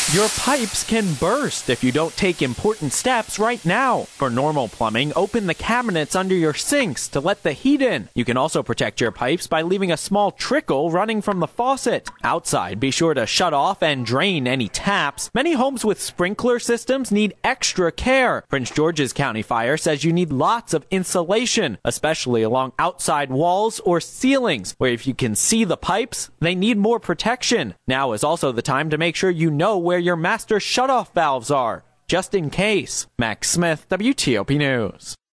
Your pipes can burst if you don't take important steps right now. For normal plumbing, open the cabinets under your sinks to let the heat in. You can also protect your pipes by leaving a small trickle running from the faucet. Outside, be sure to shut off and drain any taps. Many homes with sprinkler systems need extra care. Prince George's County Fire says you need lots of insulation, especially along outside walls or ceilings, where if you can see the pipes, they need more protection. Now is also the time to make sure you know where your master shutoff valves are, just in case. Max Smith, WTOP News.